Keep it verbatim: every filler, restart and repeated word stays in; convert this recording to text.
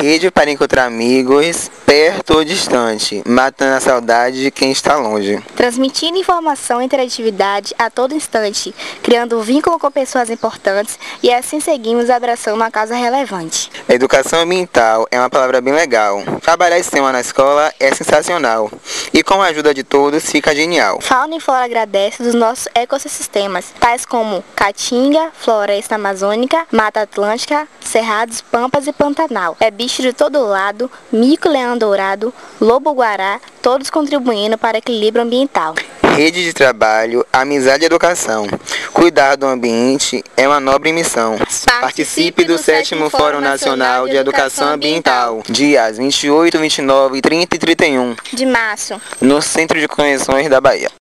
Rede para encontrar amigos, perto ou distante, matando a saudade de quem está longe. Transmitindo informação e interatividade a todo instante, criando um vínculo com pessoas importantes e assim seguimos abraçando uma causa relevante. Educação ambiental é uma palavra bem legal. Trabalhar esse tema na escola é sensacional. E com a ajuda de todos fica genial. Fauna e Flora agradece dos nossos ecossistemas, tais como Caatinga, Floresta Amazônica, Mata Atlântica, Cerrados, Pampas e Pantanal. É bicho de todo lado, mico-leão dourado, lobo-guará, todos contribuindo para o equilíbrio ambiental. Rede de trabalho, amizade e educação. Cuidar do ambiente é uma nobre missão. Participe do sétimo Fórum Nacional de Educação Ambiental, dias vinte e oito, vinte e nove, trinta e trinta e um, de março, no Centro de Convenções da Bahia.